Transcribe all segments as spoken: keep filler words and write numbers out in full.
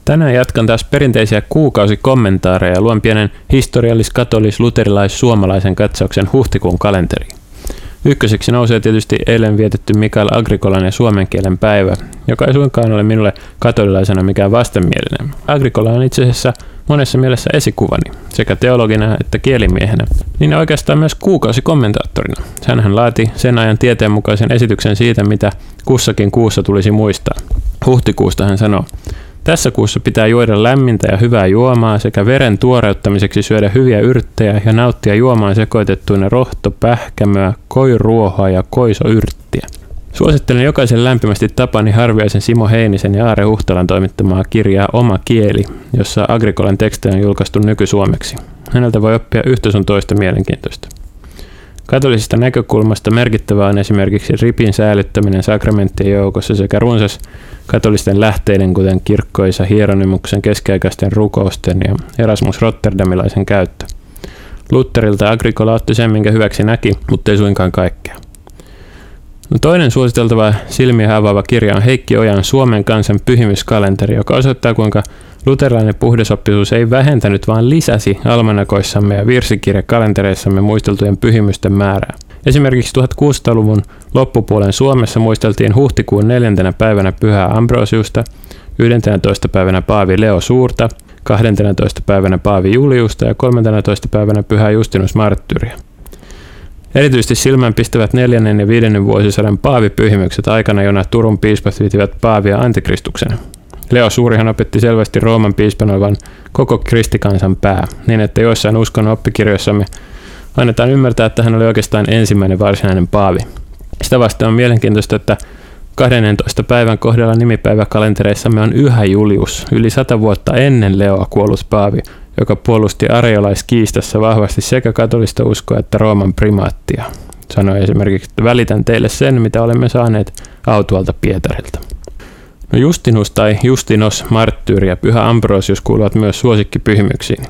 Tänään jatkan taas perinteisiä kuukausikommentaareja ja luon pienen historiallis-, katolis-, luterilais-, suomalaisen katsauksen huhtikuun kalenteriin. Ykköseksi nousee tietysti eilen vietetty Mikael Agricolan ja suomen kielen päivä, joka ei suinkaan ole minulle katolilaisena mikään vastenmielinen. Agricola on itse asiassa monessa mielessä esikuvani, sekä teologina että kielimiehenä, niin oikeastaan myös kuukausikommentaattorina. Hänhän laati sen ajan tieteenmukaisen esityksen siitä, mitä kussakin kuussa tulisi muistaa. Huhtikuusta hän sanoo: tässä kuussa pitää juoda lämmintä ja hyvää juomaa sekä veren tuoreuttamiseksi syödä hyviä yrttejä ja nauttia juomaan sekoitettuina rohto, pähkämöä, koiruohoa ja koisoyrttiä. Suosittelen jokaisen lämpimästi Tapani Harviaisen, Simo Heinisen ja Aare Huhtalan toimittamaa kirjaa Oma kieli, jossa Agricolan tekstejä on julkaistu nykysuomeksi. Häneltä voi oppia yhtä sun toista mielenkiintoista. Katolisesta näkökulmasta merkittävää on esimerkiksi ripin säilyttäminen sakramenttien joukossa sekä runsas katolisten lähteiden, kuten kirkkoisa Hieronymuksen, keskiaikaisten rukousten ja Erasmus Rotterdamilaisen käyttö. Lutherilta Agricola otti sen, minkä hyväksi näki, mutta ei suinkaan kaikkea. No toinen suositeltava silmiä avaava kirja on Heikki Ojan Suomen kansan pyhimyskalenteri, joka osoittaa, kuinka luterilainen puhdasoppisuus ei vähentänyt, vaan lisäsi almanakoissamme ja virsikirjakalentereissamme muisteltujen pyhimysten määrää. Esimerkiksi tuhatkuusisataaluvun loppupuolen Suomessa muisteltiin huhtikuun neljäntenä päivänä Pyhää Ambrosiusta, yhdentenätoista päivänä Paavi Leo Suurta, kahdentenatoista päivänä Paavi Juliusta ja kolmantenatoista päivänä Pyhää Justinus Marttyyriä. Erityisesti silmänpistävät neljännen ja viidennen vuosisadan paavipyhimykset aikana, jona Turun piispat pitivät paavia antikristuksena. Leo Suurihan opetti selvästi Rooman piispan olevan koko kristikansan pää, niin että joissain uskonnon oppikirjoissamme annetaan ymmärtää, että hän oli oikeastaan ensimmäinen varsinainen paavi. Sitä vastaan on mielenkiintoista, että kahdennentoista päivän kohdalla nimipäiväkalentereissamme on yhä Julius, yli sata vuotta ennen Leoa kuollut paavi, joka puolusti ariolaiskiistassa vahvasti sekä katolista uskoa että Rooman primaattia. Sanoi esimerkiksi, että välitän teille sen, mitä olemme saaneet autualta Pietarilta. No Justinus tai Justinos Marttyyri ja Pyhä Ambrosius kuuluvat myös suosikkipyhimyksiin.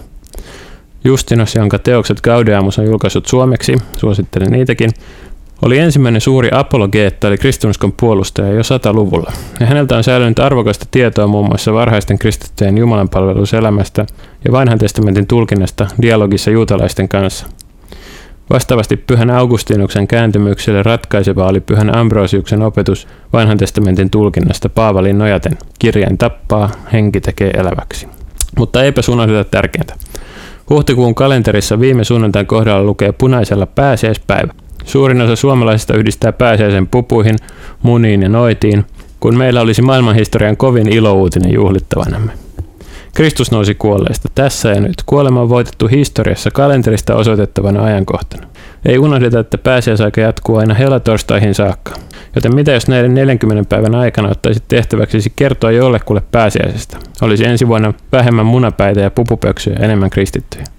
Justinos, jonka teokset Gaudeamus on julkaissut suomeksi, suosittelen niitäkin, oli ensimmäinen suuri apologeetta eli kristinuskon puolustaja jo sataluvulla. Ja häneltä on säilynyt arvokasta tietoa muun muassa varhaisten kristittyjen jumalanpalveluselämästä ja vanhan testamentin tulkinnasta dialogissa juutalaisten kanssa. Vastaavasti Pyhän Augustinuksen kääntymykselle ratkaiseva oli Pyhän Ambrosiuksen opetus vanhan testamentin tulkinnasta Paavalin nojaten: kirjain tappaa, henki tekee eläväksi. Mutta eipä unohdeta tärkeintä. Huhtikuun kalenterissa viime sunnuntain kohdalla lukee punaisella pääsiäispäivä. Suurin osa suomalaisista yhdistää pääsiäisen pupuihin, muniin ja noitiin, kun meillä olisi maailmanhistorian kovin ilouutinen juhlittavanamme. Kristus nousi kuolleista tässä ja nyt. Kuolema on voitettu historiassa kalenterista osoitettavana ajankohtana. Ei unohdeta, että pääsiäisaika jatkuu aina helatorstaihin saakka. Joten mitä jos näiden neljänkymmenen päivän aikana ottaisit tehtäväksesi kertoa jollekulle pääsiäisestä? Olisi ensi vuonna vähemmän munapäitä ja pupupöksyjä, enemmän kristittyjä.